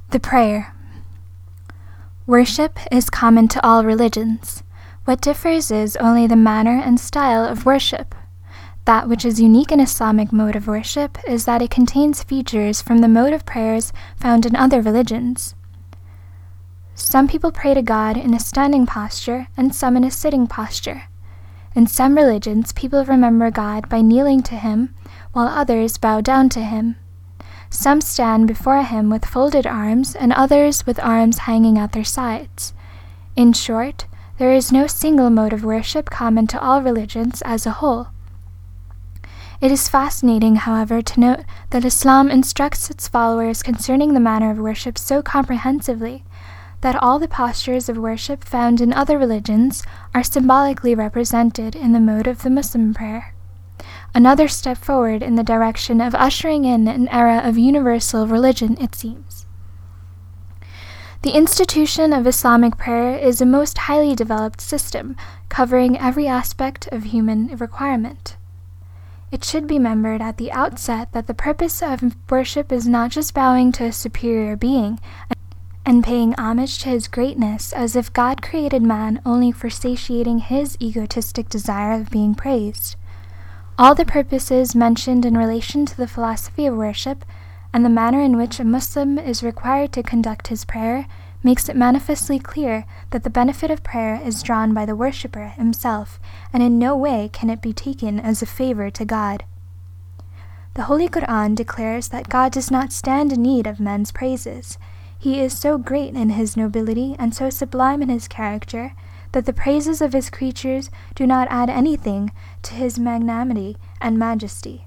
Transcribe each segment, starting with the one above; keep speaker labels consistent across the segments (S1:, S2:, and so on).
S1: The prayer. Worship is common to all religions. What differs is only the manner and style of worship. That which is unique in Islamic mode of worship is that it contains features from the mode of prayers found in other religions. Some people pray to God in a standing posture and some in a sitting posture. In some religions, people remember God by kneeling to Him, while others bow down to Him. Some stand before Him with folded arms, and others with arms hanging at their sides. In short, there is no single mode of worship common to all religions as a whole. It is fascinating, however, to note that Islam instructs its followers concerning the manner of worship so comprehensively that all the postures of worship found in other religions are symbolically represented in the mode of the Muslim prayer. Another step forward in the direction of ushering in an era of universal religion, it seems. The institution of Islamic prayer is a most highly developed system, covering every aspect of human requirement. It should be remembered at the outset that the purpose of worship is not just bowing to a superior being and paying homage to his greatness as if God created man only for satiating his egotistic desire of being praised. All the purposes mentioned in relation to the philosophy of worship and the manner in which a Muslim is required to conduct his prayer makes it manifestly clear that the benefit of prayer is drawn by the worshipper himself, and in no way can it be taken as a favor to God. The Holy Quran declares that God does not stand in need of men's praises. He is so great in his nobility and so sublime in his character that the praises of his creatures do not add anything to his magnanimity and majesty.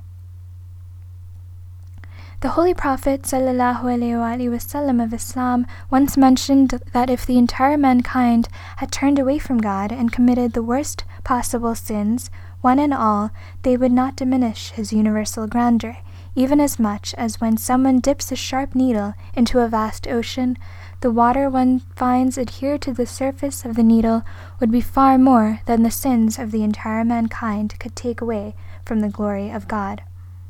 S1: The Holy Prophet ﷺ of Islam once mentioned that if the entire mankind had turned away from God and committed the worst possible sins, one and all, they would not diminish his universal grandeur, even as much as when someone dips a sharp needle into a vast ocean, the water one finds adhered to the surface of the needle would be far more than the sins of the entire mankind could take away from the glory of God.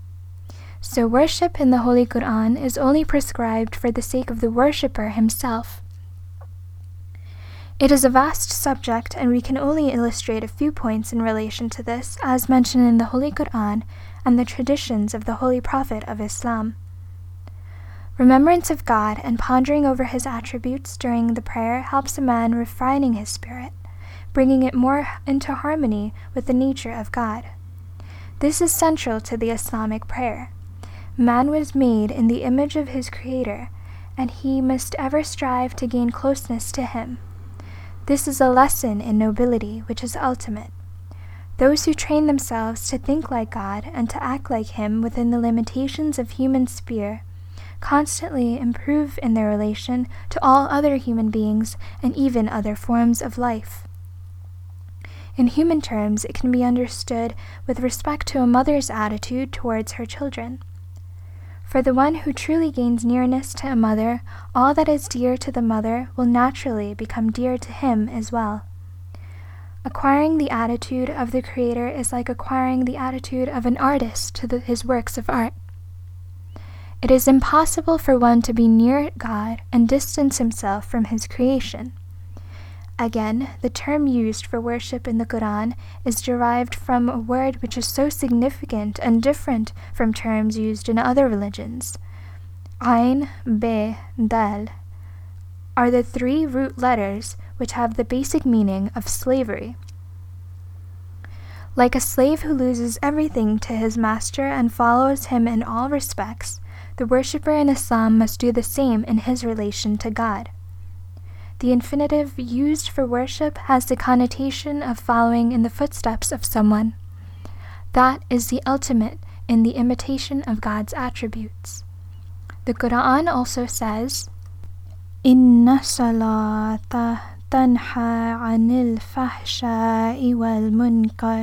S1: So worship in the Holy Quran is only prescribed for the sake of the worshipper himself. It is a vast subject, and we can only illustrate a few points in relation to this, as mentioned in the Holy Quran and the traditions of the Holy Prophet of Islam. Remembrance of God and pondering over his attributes during the prayer helps a man refining his spirit, bringing it more into harmony with the nature of God. This is central to the Islamic prayer. Man was made in the image of his Creator, and he must ever strive to gain closeness to him. This is a lesson in nobility which is ultimate. Those who train themselves to think like God and to act like him within the limitations of human sphere constantly improve in their relation to all other human beings and even other forms of life. In human terms, it can be understood with respect to a mother's attitude towards her children. For the one who truly gains nearness to a mother, all that is dear to the mother will naturally become dear to him as well. Acquiring the attitude of the Creator is like acquiring the attitude of an artist to his works of art. It is impossible for one to be near God and distance himself from his creation. Again, the term used for worship in the Quran is derived from a word which is so significant and different from terms used in other religions. Ain, Be, Dal are the three root letters which have the basic meaning of slavery. Like a slave who loses everything to his master and follows him in all respects, the worshipper in Islam must do the same in his relation to God. The infinitive used for worship has the connotation of following in the footsteps of someone. That is the ultimate in the imitation of God's attributes. The Quran also says, Inna salata tanha anil fahsha'i wal munkar.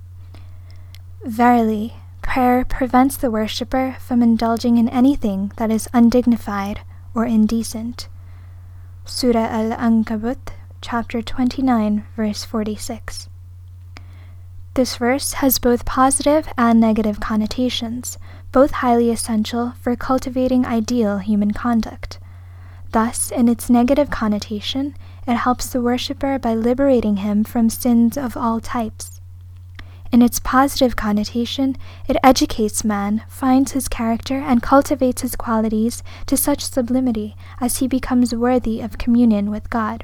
S1: Verily, prayer prevents the worshipper from indulging in anything that is undignified or indecent. Surah Al-Ankabut, chapter 29, verse 46. This verse has both positive and negative connotations, both highly essential for cultivating ideal human conduct. Thus, in its negative connotation, it helps the worshipper by liberating him from sins of all types. In its positive connotation, it educates man, finds his character, and cultivates his qualities to such sublimity as he becomes worthy of communion with God.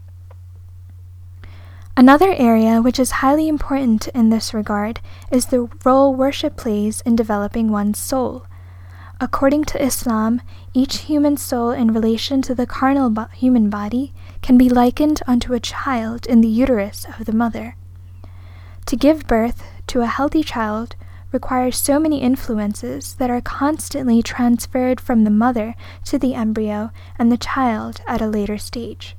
S1: Another area which is highly important in this regard is the role worship plays in developing one's soul. According to Islam, each human soul in relation to the carnal human body can be likened unto a child in the uterus of the mother. To give birth to a healthy child requires so many influences that are constantly transferred from the mother to the embryo and the child at a later stage.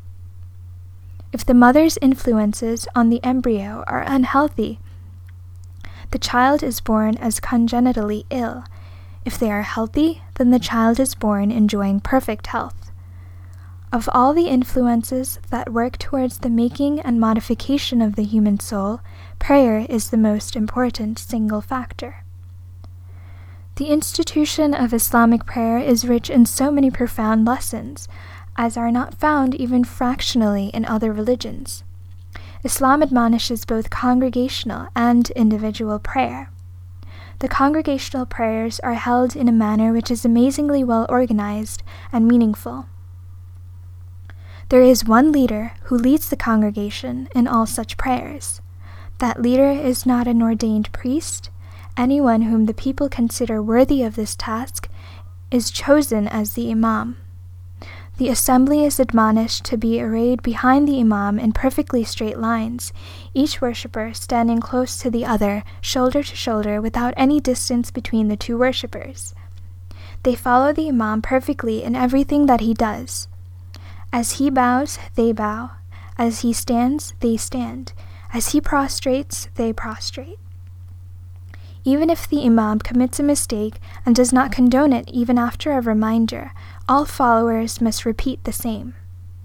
S1: If the mother's influences on the embryo are unhealthy, the child is born as congenitally ill. If they are healthy, then the child is born enjoying perfect health. Of all the influences that work towards the making and modification of the human soul, prayer is the most important single factor. The institution of Islamic prayer is rich in so many profound lessons, as are not found even fractionally in other religions. Islam admonishes both congregational and individual prayer. The congregational prayers are held in a manner which is amazingly well organized and meaningful. There is one leader who leads the congregation in all such prayers. That leader is not an ordained priest. Anyone whom the people consider worthy of this task is chosen as the imam. The assembly is admonished to be arrayed behind the imam in perfectly straight lines, each worshipper standing close to the other, shoulder to shoulder, without any distance between the two worshippers. They follow the imam perfectly in everything that he does. As he bows, they bow. As he stands, they stand. As he prostrates, they prostrate. Even if the imam commits a mistake and does not condone it even after a reminder, all followers must repeat the same.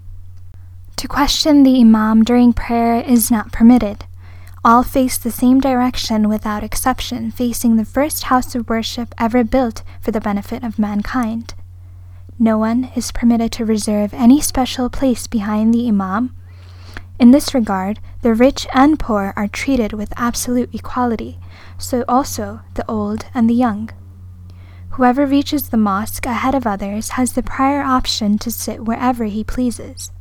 S1: To question the imam during prayer is not permitted. All face the same direction without exception, facing the first house of worship ever built for the benefit of mankind. No one is permitted to reserve any special place behind the imam. In this regard, the rich and poor are treated with absolute equality, so also the old and the young. Whoever reaches the mosque ahead of others has the prior option to sit wherever he pleases.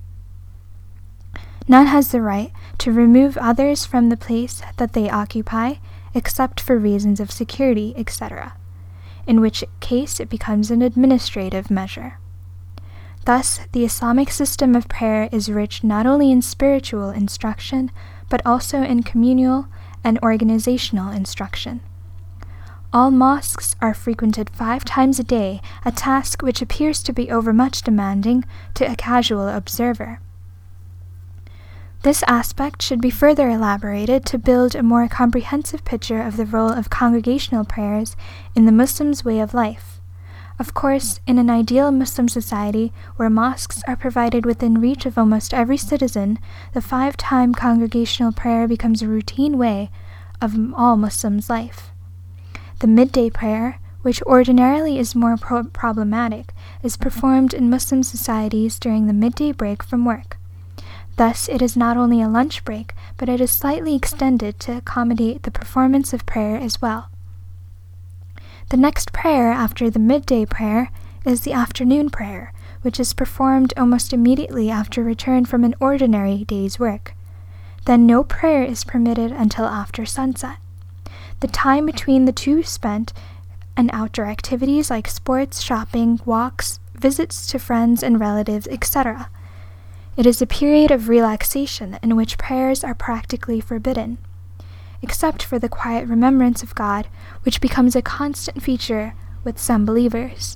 S1: None has the right to remove others from the place that they occupy, except for reasons of security, etc., in which case it becomes an administrative measure. Thus, the Islamic system of prayer is rich not only in spiritual instruction, but also in communal and organizational instruction. All mosques are frequented 5 times a day, a task which appears to be overmuch demanding to a casual observer. This aspect should be further elaborated to build a more comprehensive picture of the role of congregational prayers in the Muslim's way of life. Of course, in an ideal Muslim society where mosques are provided within reach of almost every citizen, the 5-time congregational prayer becomes a routine way of all Muslims' life. The midday prayer, which ordinarily is more problematic, is performed in Muslim societies during the midday break from work. Thus, it is not only a lunch break, but it is slightly extended to accommodate the performance of prayer as well. The next prayer after the midday prayer is the afternoon prayer, which is performed almost immediately after return from an ordinary day's work. Then no prayer is permitted until after sunset. The time between the two spent in outdoor activities like sports, shopping, walks, visits to friends and relatives, etc. It is a period of relaxation in which prayers are practically forbidden, except for the quiet remembrance of God, which becomes a constant feature with some believers.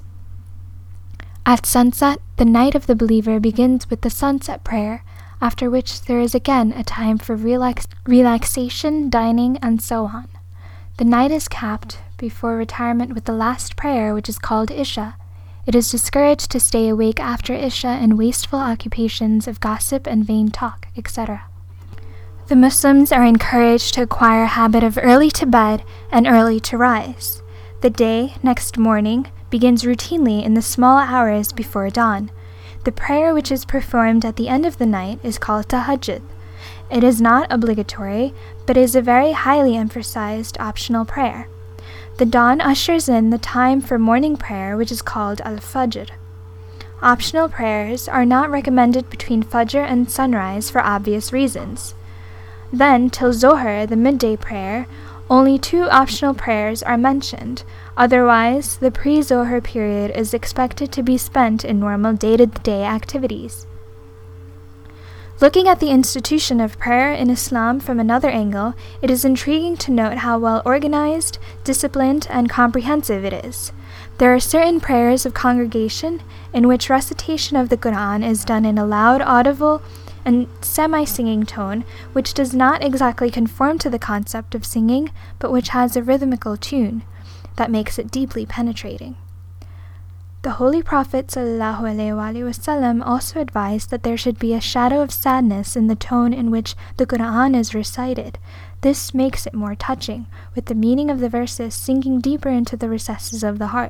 S1: At sunset, the night of the believer begins with the sunset prayer, after which there is again a time for relaxation, dining, and so on. The night is capped before retirement with the last prayer, which is called Isha. It is discouraged to stay awake after Isha in wasteful occupations of gossip and vain talk, etc. The Muslims are encouraged to acquire a habit of early to bed and early to rise. The day, next morning, begins routinely in the small hours before dawn. The prayer which is performed at the end of the night is called tahajjud. It is not obligatory, but is a very highly emphasized optional prayer. The dawn ushers in the time for morning prayer, which is called al-fajr. Optional prayers are not recommended between fajr and sunrise for obvious reasons. Then, till Zohar, the midday prayer, only 2 optional prayers are mentioned. Otherwise, the pre-Zohar period is expected to be spent in normal day-to-day activities. Looking at the institution of prayer in Islam from another angle, it is intriguing to note how well organized, disciplined, and comprehensive it is. There are certain prayers of congregation in which recitation of the Quran is done in a loud, audible, and semi-singing tone, which does not exactly conform to the concept of singing, but which has a rhythmical tune that makes it deeply penetrating. The Holy Prophet ﷺ also advised that there should be a shadow of sadness in the tone in which the Quran is recited. This makes it more touching, with the meaning of the verses sinking deeper into the recesses of the heart.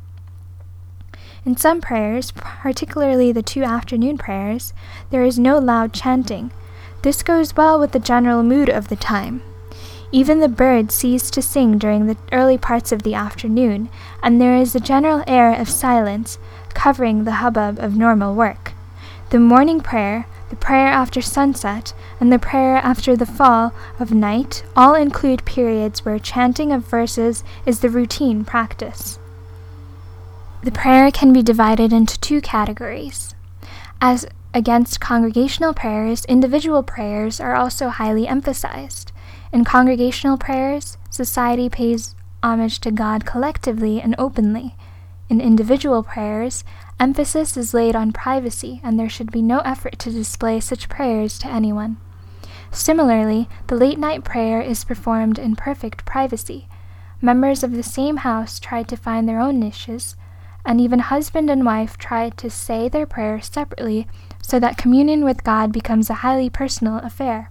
S1: In some prayers, particularly the 2 afternoon prayers, there is no loud chanting. This goes well with the general mood of the time. Even the birds cease to sing during the early parts of the afternoon, and there is a general air of silence covering the hubbub of normal work. The morning prayer, the prayer after sunset, and the prayer after the fall of night all include periods where chanting of verses is the routine practice. The prayer can be divided into 2 categories. As against congregational prayers, individual prayers are also highly emphasized. In congregational prayers, society pays homage to God collectively and openly. In individual prayers, emphasis is laid on privacy, and there should be no effort to display such prayers to anyone. Similarly, the late-night prayer is performed in perfect privacy. Members of the same house try to find their own niches, and even husband and wife try to say their prayers separately so that communion with God becomes a highly personal affair.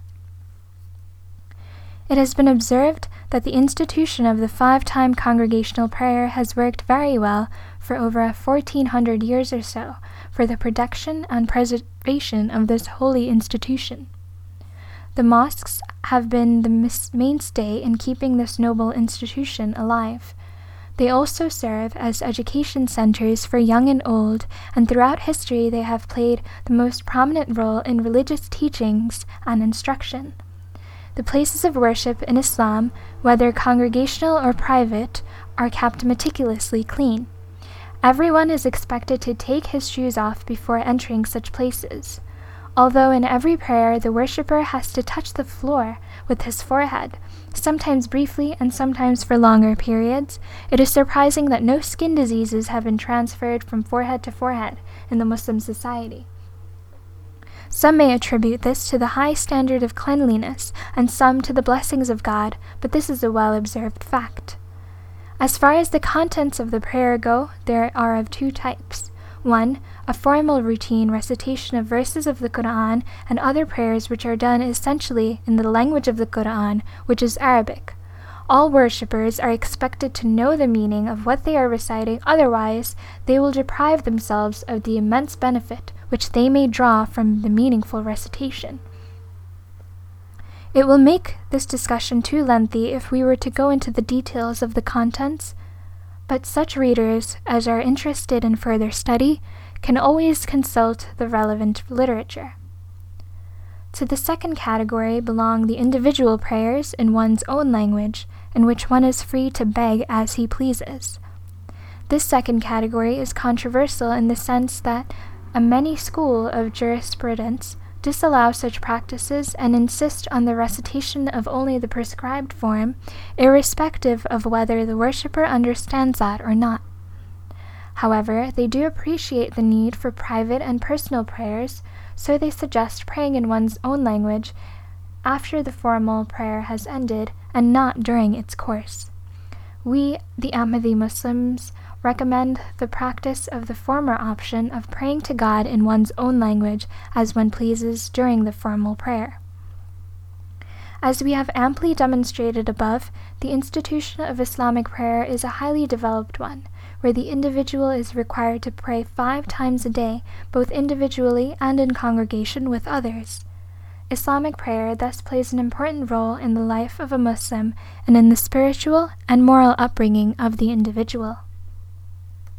S1: It has been observed that the institution of the 5-time congregational prayer has worked very well for over 1,400 years or so for the protection and preservation of this holy institution. The mosques have been the mainstay in keeping this noble institution alive. They also serve as education centers for young and old, and throughout history they have played the most prominent role in religious teachings and instruction. The places of worship in Islam, whether congregational or private, are kept meticulously clean. Everyone is expected to take his shoes off before entering such places. Although in every prayer the worshipper has to touch the floor with his forehead, sometimes briefly and sometimes for longer periods, it is surprising that no skin diseases have been transferred from forehead to forehead in the Muslim society. Some may attribute this to the high standard of cleanliness, and some to the blessings of God, but this is a well-observed fact. As far as the contents of the prayer go, there are of 2 types. 1. A formal routine recitation of verses of the Quran and other prayers which are done essentially in the language of the Quran, which is Arabic. All worshippers are expected to know the meaning of what they are reciting, otherwise they will deprive themselves of the immense benefit which they may draw from the meaningful recitation. It will make this discussion too lengthy if we were to go into the details of the contents, but such readers as are interested in further study can always consult the relevant literature. To the second category belong the individual prayers in one's own language, in which one is free to beg as he pleases. This second category is controversial in the sense that many schools of jurisprudence disallow such practices and insist on the recitation of only the prescribed form, irrespective of whether the worshipper understands that or not. However, they do appreciate the need for private and personal prayers, so they suggest praying in one's own language after the formal prayer has ended and not during its course. We, the Ahmadi Muslims, recommend the practice of the former option of praying to God in one's own language as one pleases during the formal prayer. As we have amply demonstrated above, the institution of Islamic prayer is a highly developed one, where the individual is required to pray 5 times a day, both individually and in congregation with others. Islamic prayer thus plays an important role in the life of a Muslim and in the spiritual and moral upbringing of the individual.